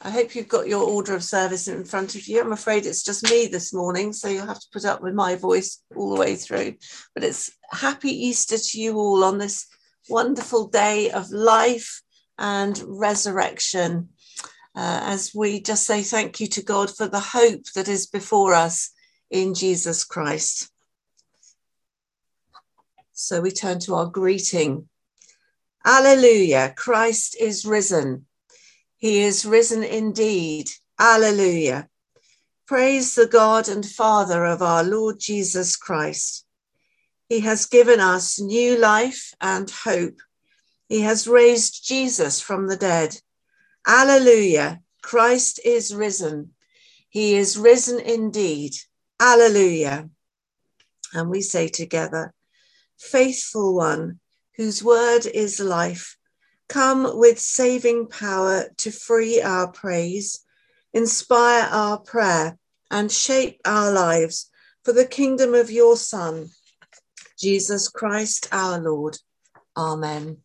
I hope you've got your order of service in front of you. I'm afraid it's just me this morning, so you'll have to put up with my voice all the way through. But it's happy Easter to you all on this wonderful day of life and resurrection, as we just say thank you to God for the hope that is before us in Jesus Christ. So we turn to our greeting. Alleluia, Christ is risen. He is risen indeed. Alleluia. Praise the God and Father of our Lord Jesus Christ. He has given us new life and hope. He has raised Jesus from the dead. Alleluia. Christ is risen. He is risen indeed. Alleluia. And we say together, Faithful One, whose word is life, come with saving power to free our praise, inspire our prayer, and shape our lives for the kingdom of your Son, Jesus Christ our Lord. Amen.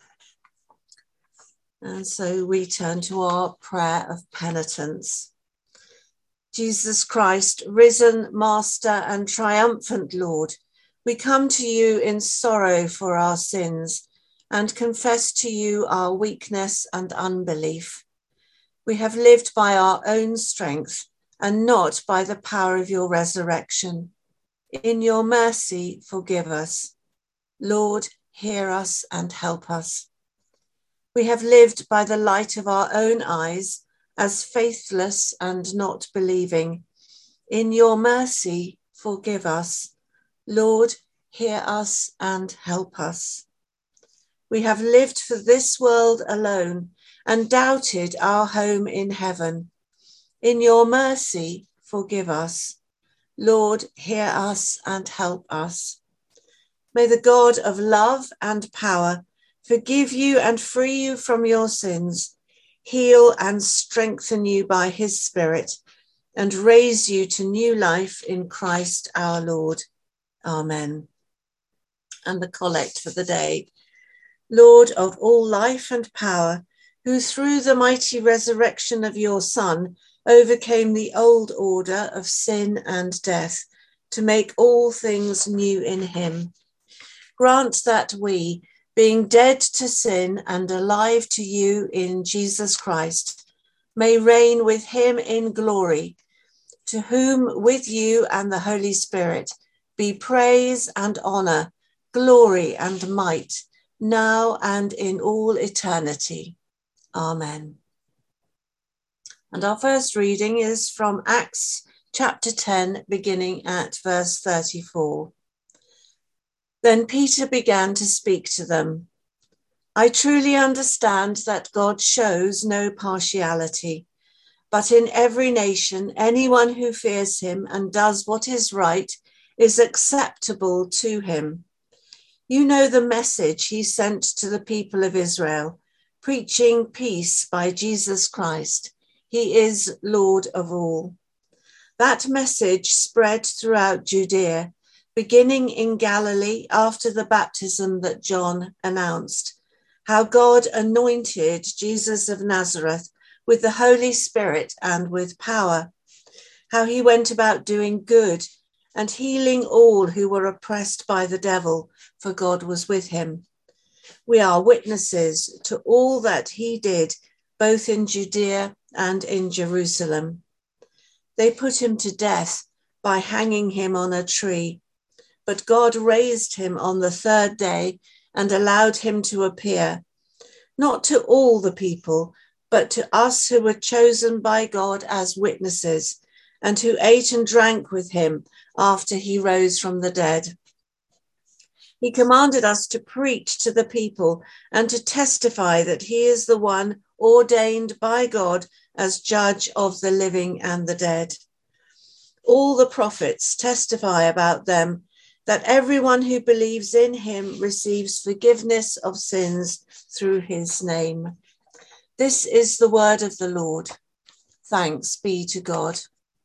And so we turn to our prayer of penitence. Jesus Christ, risen Master and triumphant Lord, we come to you in sorrow for our sins and confess to you our weakness and unbelief. We have lived by our own strength and not by the power of your resurrection. In your mercy, forgive us. Lord, hear us and help us. We have lived by the light of our own eyes as faithless and not believing. In your mercy, forgive us. Lord, hear us and help us. We have lived for this world alone and doubted our home in heaven. In your mercy, forgive us. Lord, hear us and help us. May the God of love and power forgive you and free you from your sins, heal and strengthen you by his Spirit, and raise you to new life in Christ our Lord. Amen. And the collect for the day. Lord of all life and power, who through the mighty resurrection of your Son overcame the old order of sin and death to make all things new in him, grant that we, being dead to sin and alive to you in Jesus Christ, may reign with him in glory, to whom with you and the Holy Spirit be praise and honour, glory and might, now and in all eternity. Amen. And our first reading is from Acts chapter 10, beginning at verse 34. Then Peter began to speak to them. I truly understand that God shows no partiality, but in every nation, anyone who fears him and does what is right is acceptable to him. You know the message he sent to the people of Israel, preaching peace by Jesus Christ. He is Lord of all. That message spread throughout Judea, beginning in Galilee after the baptism that John announced, how God anointed Jesus of Nazareth with the Holy Spirit and with power, how he went about doing good and healing all who were oppressed by the devil, for God was with him. We are witnesses to all that he did, both in Judea and in Jerusalem. They put him to death by hanging him on a tree, but God raised him on the third day and allowed him to appear, not to all the people, but to us who were chosen by God as witnesses, and who ate and drank with him after he rose from the dead. He commanded us to preach to the people and to testify that he is the one ordained by God as judge of the living and the dead. All the prophets testify about them, that everyone who believes in him receives forgiveness of sins through his name. This is the word of the Lord. Thanks be to God.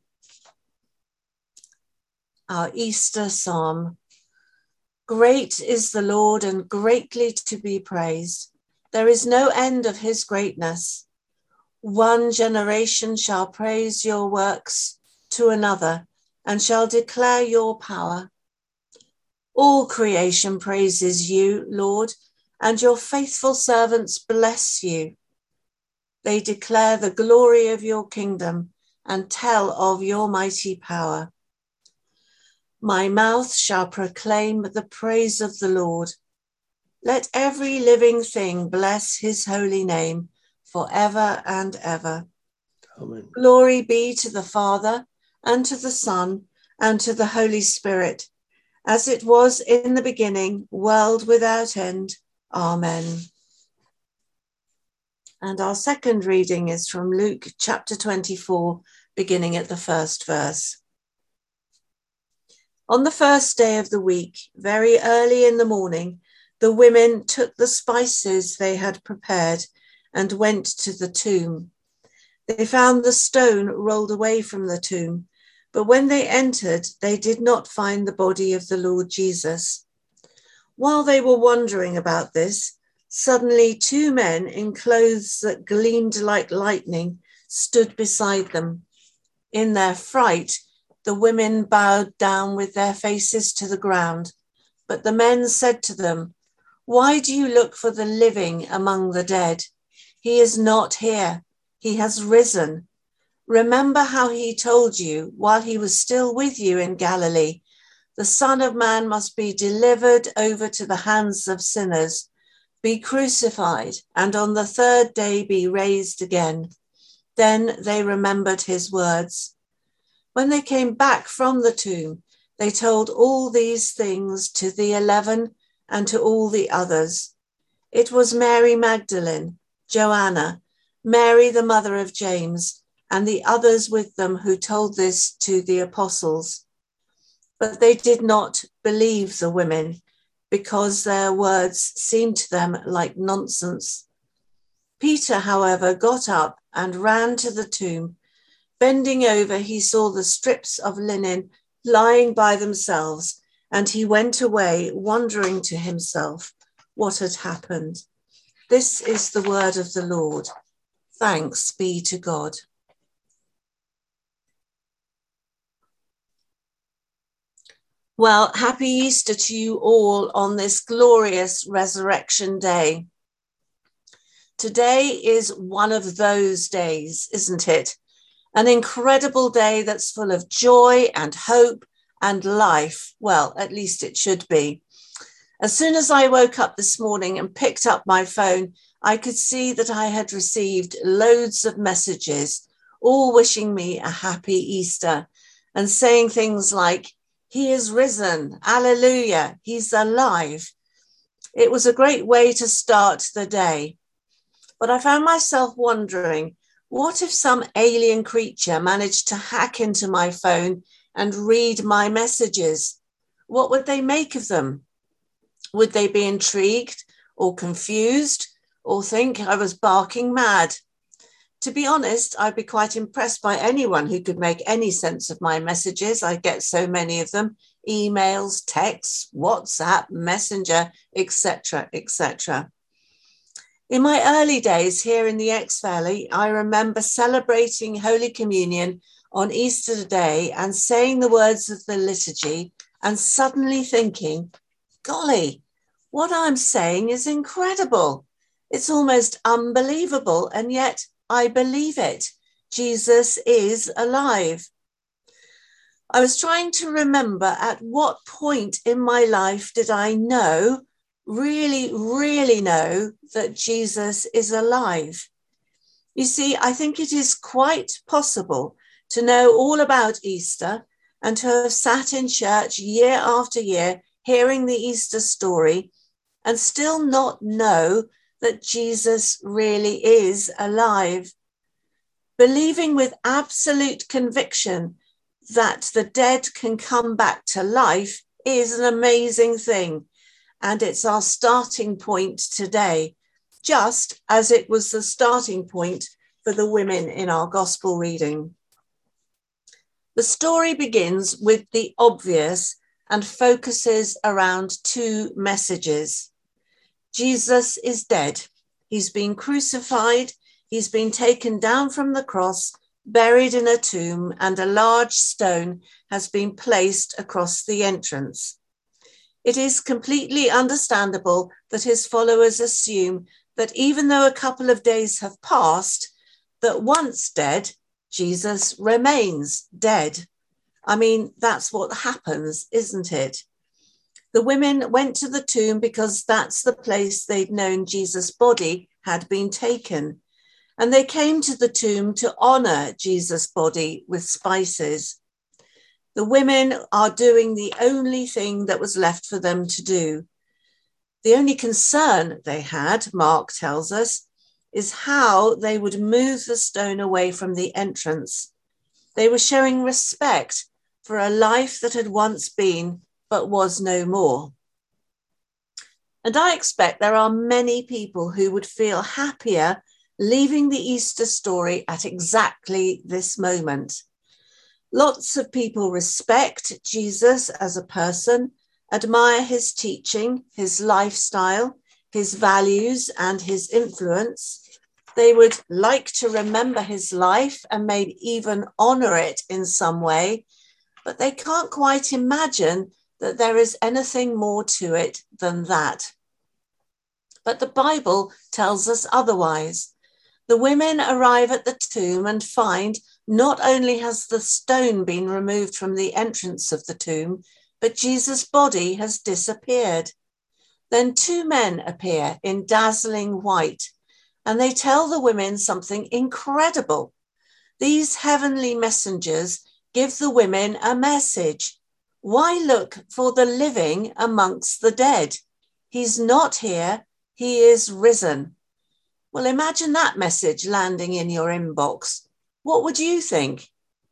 Our Easter Psalm. Great is the Lord and greatly to be praised. There is no end of his greatness. One generation shall praise your works to another and shall declare your power. All creation praises you, Lord, and your faithful servants bless you. They declare the glory of your kingdom and tell of your mighty power. My mouth shall proclaim the praise of the Lord. Let every living thing bless his holy name forever and ever. Amen. Glory be to the Father, and to the Son, and to the Holy Spirit, as it was in the beginning, world without end. Amen. And our second reading is from Luke chapter 24, beginning at the first verse. On the first day of the week, very early in the morning, the women took the spices they had prepared and went to the tomb. They found the stone rolled away from the tomb, but when they entered, they did not find the body of the Lord Jesus. While they were wondering about this, suddenly 2 men in clothes that gleamed like lightning stood beside them. In their fright, the women bowed down with their faces to the ground, but the men said to them, "Why do you look for the living among the dead? He is not here. He has risen. Remember how he told you while he was still with you in Galilee, the Son of Man must be delivered over to the hands of sinners, be crucified, and on the 3rd day be raised again." Then they remembered his words. When they came back from the tomb, they told all these things to the 11 and to all the others. It was Mary Magdalene, Joanna, Mary the mother of James, and the others with them who told this to the apostles. But they did not believe the women, because their words seemed to them like nonsense. Peter, however, got up and ran to the tomb. Bending over, he saw the strips of linen lying by themselves, and he went away, wondering to himself what had happened. This is the word of the Lord. Thanks be to God. Well, happy Easter to you all on this glorious resurrection day. Today is one of those days, isn't it? An incredible day that's full of joy and hope and life. Well, at least it should be. As soon as I woke up this morning and picked up my phone, I could see that I had received loads of messages, all wishing me a happy Easter and saying things like, "He is risen, alleluia, he's alive." It was a great way to start the day. But I found myself wondering, what if some alien creature managed to hack into my phone and read my messages? What would they make of them? Would they be intrigued or confused or think I was barking mad? To be honest, I'd be quite impressed by anyone who could make any sense of my messages. I get so many of them: emails, texts, WhatsApp, Messenger, etc., etc. In my early days here in the Exe Valley, I remember celebrating Holy Communion on Easter Day and saying the words of the liturgy and suddenly thinking, golly, what I'm saying is incredible. It's almost unbelievable, and yet I believe it. Jesus is alive. I was trying to remember at what point in my life did I know, really know that Jesus is alive. You see, I think it is quite possible to know all about Easter and to have sat in church year after year hearing the Easter story and still not know that Jesus really is alive. Believing with absolute conviction that the dead can come back to life is an amazing thing. And it's our starting point today, just as it was the starting point for the women in our gospel reading. The story begins with the obvious and focuses around 2 messages. Jesus is dead. He's been crucified. he's been taken down from the cross, buried in a tomb, and a large stone has been placed across the entrance. It is completely understandable that his followers assume that even though a couple of days have passed, that once dead, Jesus remains dead. I mean, that's what happens, isn't it? The women went to the tomb because that's the place they'd known Jesus' body had been taken. And they came to the tomb to honor Jesus' body with spices. The women are doing the only thing that was left for them to do. The only concern they had, Mark tells us, is how they would move the stone away from the entrance. They were showing respect for a life that had once been, but was no more. And I expect there are many people who would feel happier leaving the Easter story at exactly this moment. Lots of people respect Jesus as a person, admire his teaching, his lifestyle, his values, and his influence. They would like to remember his life and maybe even honor it in some way, but they can't quite imagine that there is anything more to it than that. But the Bible tells us otherwise. The women arrive at the tomb and find not only has the stone been removed from the entrance of the tomb, but Jesus' body has disappeared. Then two men appear in dazzling white, and they tell the women something incredible. These heavenly messengers give the women a message. Why look for the living amongst the dead? He's not here, he is risen. Well, imagine that message landing in your inbox. What would you think?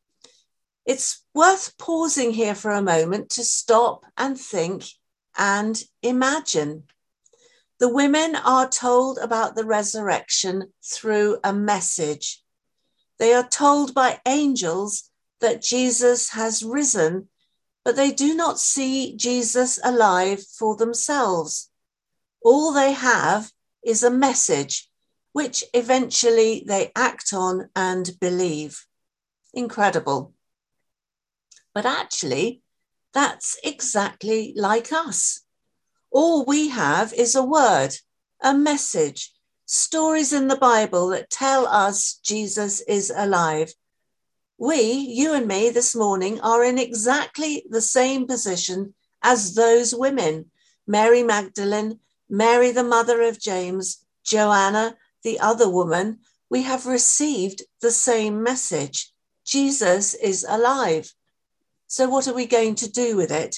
It's worth pausing here for a moment to stop and think and imagine. The women are told about the resurrection through a message. They are told by angels that Jesus has risen, but they do not see Jesus alive for themselves. All they have is a message, which eventually they act on and believe. Incredible. But actually, that's exactly like us. All we have is a word, a message, stories in the Bible that tell us Jesus is alive. We, you and me this morning, are in exactly the same position as those women, Mary Magdalene, Mary the mother of James, Joanna, the other woman. We have received the same message. Jesus is alive. So what are we going to do with it?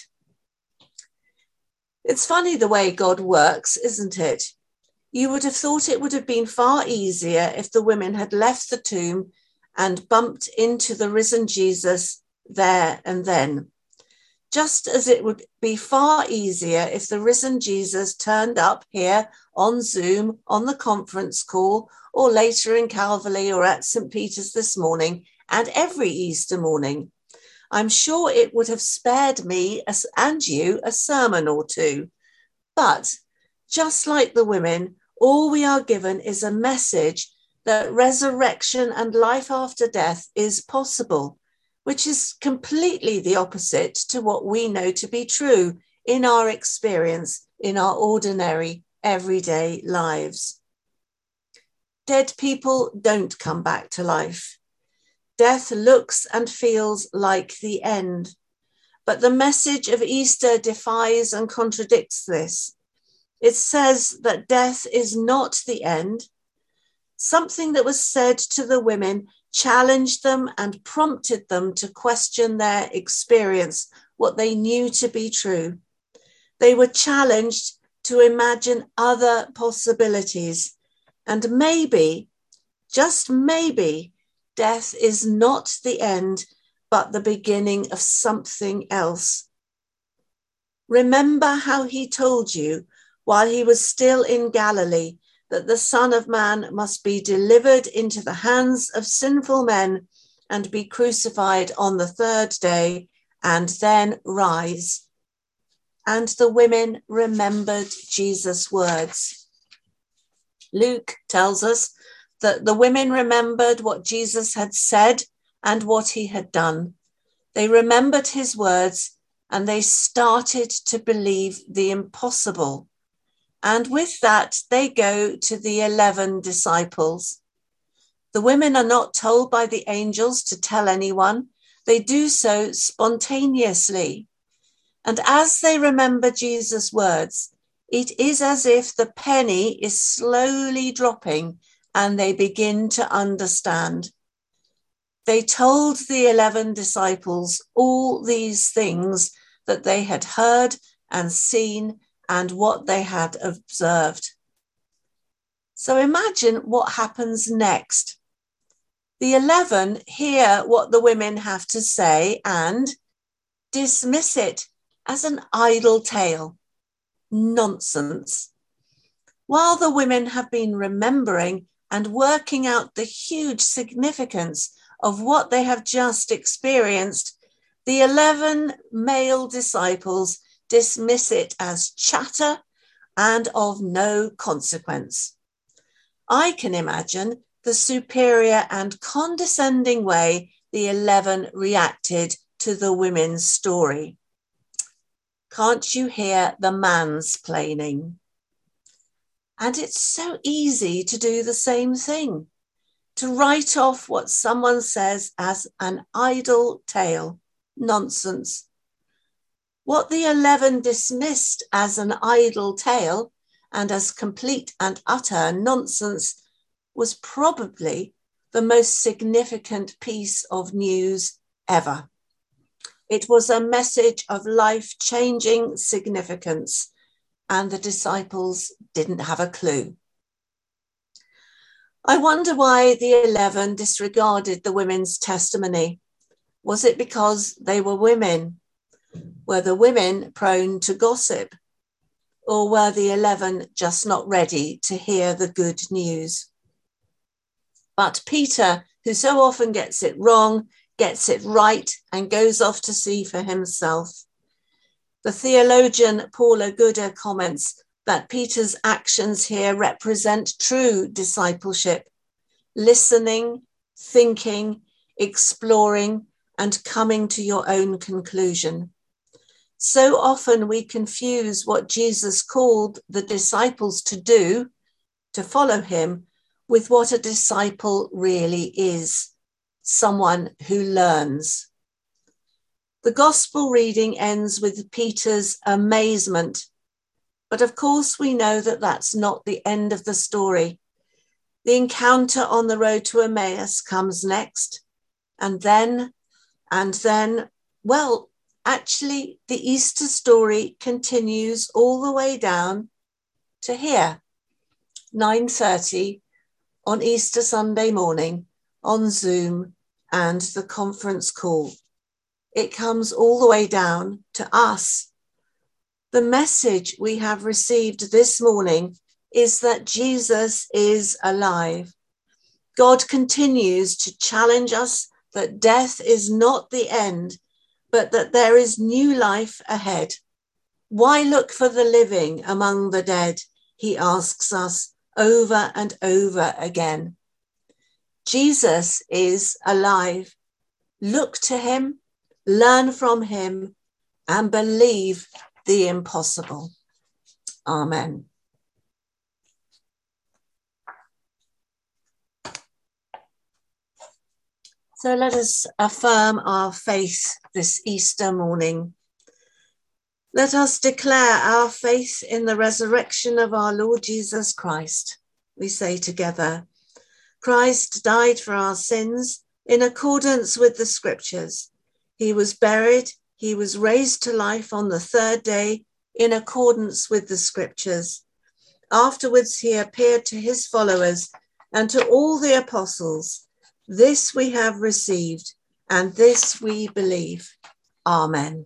It's funny the way God works, isn't it? You would have thought it would have been far easier if the women had left the tomb and bumped into the risen Jesus there and then. Just as it would be far easier if the risen Jesus turned up here on Zoom, on the conference call, or later in Calvary or at St. Peter's this morning, and every Easter morning. I'm sure it would have spared me and you a sermon or two. But just like the women, all we are given is a message that resurrection and life after death is possible, which is completely the opposite to what we know to be true in our experience, in our ordinary, everyday lives. Dead people don't come back to life. Death looks and feels like the end. But the message of Easter defies and contradicts this. It says that death is not the end. Something that was said to the women challenged them and prompted them to question their experience, what they knew to be true. They were challenged to imagine other possibilities. And maybe, just maybe, death is not the end, but the beginning of something else. Remember how he told you while he was still in Galilee that the Son of Man must be delivered into the hands of sinful men and be crucified on the third day and then rise. And the women remembered Jesus' words. Luke tells us that the women remembered what Jesus had said and what he had done. They remembered his words and they started to believe the impossible. And with that, they go to the 11 disciples. The women are not told by the angels to tell anyone. They do so spontaneously. And as they remember Jesus' words, it is as if the penny is slowly dropping and they begin to understand. They told the 11 disciples all these things that they had heard and seen and what they had observed. So imagine what happens next. The 11 hear what the women have to say and dismiss it as an idle tale. Nonsense. While the women have been remembering and working out the huge significance of what they have just experienced, the 11 male disciples dismiss it as chatter and of no consequence. I can imagine the superior and condescending way the 11 reacted to the women's story. Can't you hear the mansplaining? And it's so easy to do the same thing, to write off what someone says as an idle tale, nonsense. What the 11 dismissed as an idle tale and as complete and utter nonsense was probably the most significant piece of news ever. It was a message of life-changing significance, and the disciples didn't have a clue. I wonder why the 11 disregarded the women's testimony. Was it because they were women? Were the women prone to gossip? Or were the 11 just not ready to hear the good news? But Peter, who so often gets it wrong, gets it right and goes off to see for himself. The theologian Paula Gooder comments that Peter's actions here represent true discipleship, listening, thinking, exploring, and coming to your own conclusion. So often we confuse what Jesus called the disciples to do, to follow him, with what a disciple really is, someone who learns. The gospel reading ends with Peter's amazement, but of course we know that that's not the end of the story. The encounter on the road to Emmaus comes next, and then, well, actually the Easter story continues all the way down to here, 9:30 on Easter Sunday morning on Zoom and the conference call. It comes all the way down to us. The message we have received this morning is that Jesus is alive. God continues to challenge us that death is not the end, but that there is new life ahead. Why look for the living among the dead? He asks us over and over again. Jesus is alive. Look to him, learn from him, and believe the impossible. Amen. So let us affirm our faith this Easter morning. Let us declare our faith in the resurrection of our Lord Jesus Christ. We say together, Christ died for our sins in accordance with the scriptures. He was buried. He was raised to life on the third day in accordance with the scriptures. Afterwards, he appeared to his followers and to all the apostles. This we have received, and this we believe. Amen.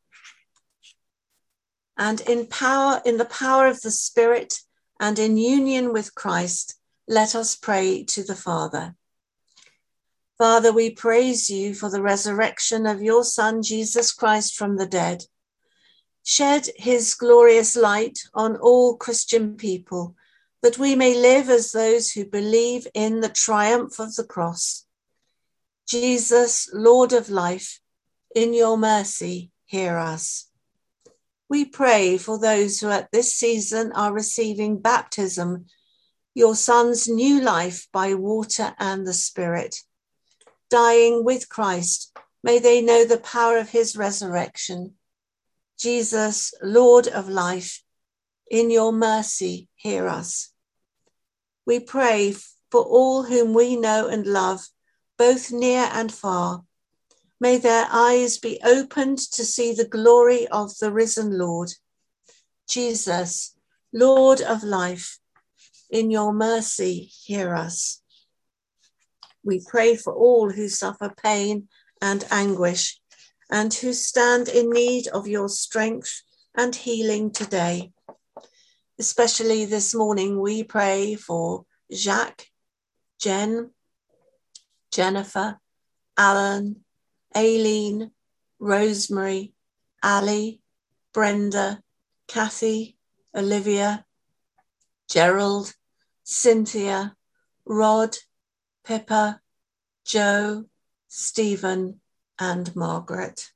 And in the power of the Spirit and in union with Christ, let us pray to the Father. Father, we praise you for the resurrection of your Son, Jesus Christ, from the dead. Shed his glorious light on all Christian people that we may live as those who believe in the triumph of the cross. Jesus, Lord of life, in your mercy, hear us. We pray for those who at this season are receiving baptism, your Son's new life by water and the Spirit. Dying with Christ, may they know the power of his resurrection. Jesus, Lord of life, in your mercy, hear us. We pray for all whom we know and love, both near and far. May their eyes be opened to see the glory of the risen Lord. Jesus, Lord of life, in your mercy, hear us. We pray for all who suffer pain and anguish, and who stand in need of your strength and healing today. Especially this morning, we pray for Jacques, Jen, Jennifer, Alan, Aileen, Rosemary, Ali, Brenda, Kathy, Olivia, Gerald, Cynthia, Rod, Pippa, Joe, Stephen, and Margaret.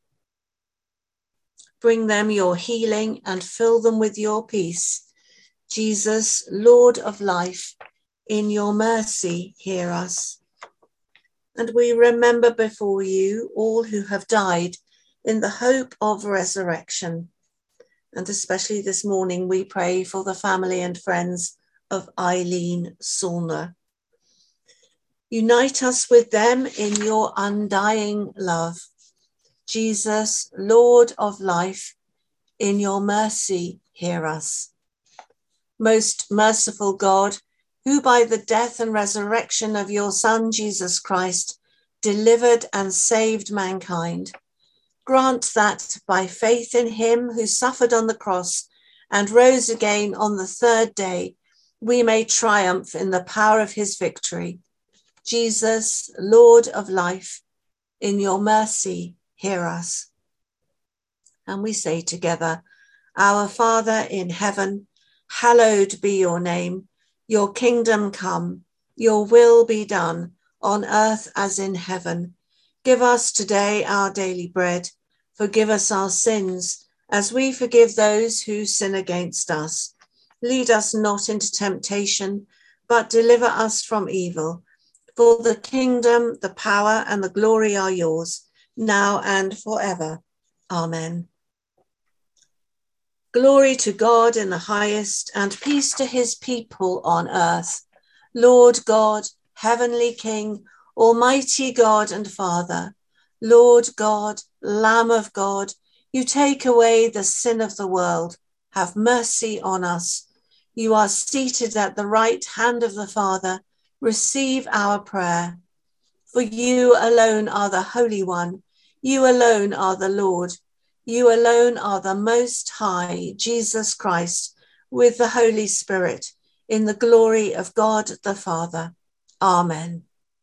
Bring them your healing and fill them with your peace. Jesus, Lord of life, in your mercy, hear us. And we remember before you all who have died in the hope of resurrection. And especially this morning, we pray for the family and friends of Eileen Saulner. Unite us with them in your undying love. Jesus, Lord of life, in your mercy, hear us. Most merciful God, who by the death and resurrection of your Son, Jesus Christ, delivered and saved mankind, grant that by faith in him who suffered on the cross and rose again on the third day, we may triumph in the power of his victory. Jesus, Lord of life, in your mercy, hear us. And we say together, Our Father in heaven, hallowed be your name. Your kingdom come, your will be done on earth as in heaven. Give us today our daily bread. Forgive us our sins as we forgive those who sin against us. Lead us not into temptation, but deliver us from evil. For the kingdom, the power, and the glory are yours, now and forever. Amen. Glory to God in the highest, and peace to his people on earth. Lord God, heavenly King, almighty God and Father, Lord God, Lamb of God, you take away the sin of the world. Have mercy on us. You are seated at the right hand of the Father. Receive our prayer. For you alone are the Holy One. You alone are the Lord. You alone are the Most High, Jesus Christ, with the Holy Spirit, in the glory of God the Father. Amen.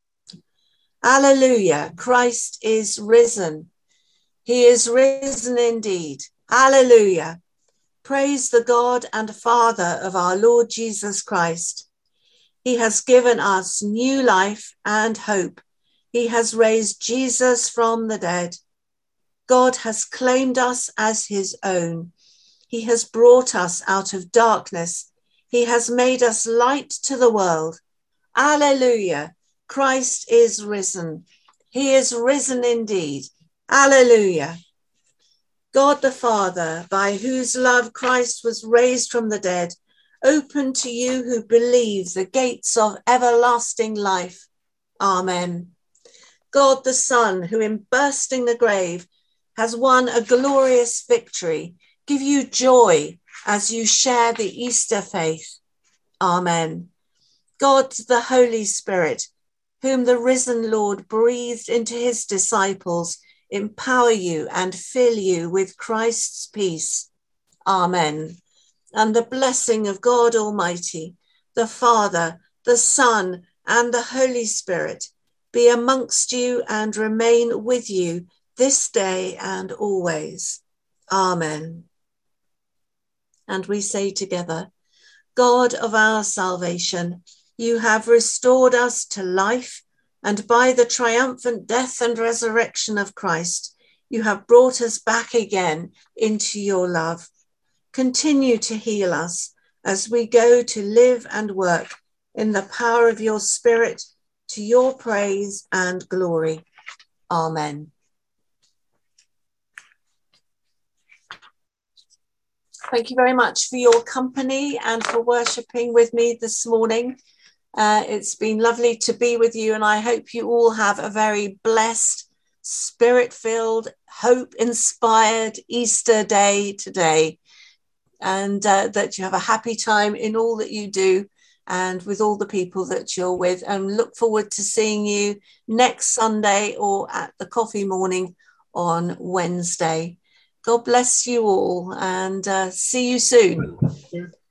Alleluia, Christ is risen. He is risen indeed. Alleluia. Praise the God and Father of our Lord Jesus Christ. He has given us new life and hope. He has raised Jesus from the dead. God has claimed us as his own. He has brought us out of darkness. He has made us light to the world. Alleluia. Christ is risen. He is risen indeed. Alleluia. God the Father, by whose love Christ was raised from the dead, open to you who believe the gates of everlasting life. Amen. God the Son, who in bursting the grave has won a glorious victory, give you joy as you share the Easter faith. Amen. God the Holy Spirit, whom the risen Lord breathed into his disciples, empower you and fill you with Christ's peace. Amen. And the blessing of God Almighty, the Father, the Son, and the Holy Spirit be amongst you and remain with you this day and always. Amen. And we say together, God of our salvation, you have restored us to life, and by the triumphant death and resurrection of Christ, you have brought us back again into your love. Continue to heal us as we go to live and work in the power of your Spirit, to your praise and glory. Amen. Thank you very much for your company and for worshipping with me this morning. It's been lovely to be with you, and I hope you all have a very blessed, spirit-filled, hope-inspired Easter day today, and that you have a happy time in all that you do and with all the people that you're with, and look forward to seeing you next Sunday or at the coffee morning on Wednesday. God bless you all, and see you soon.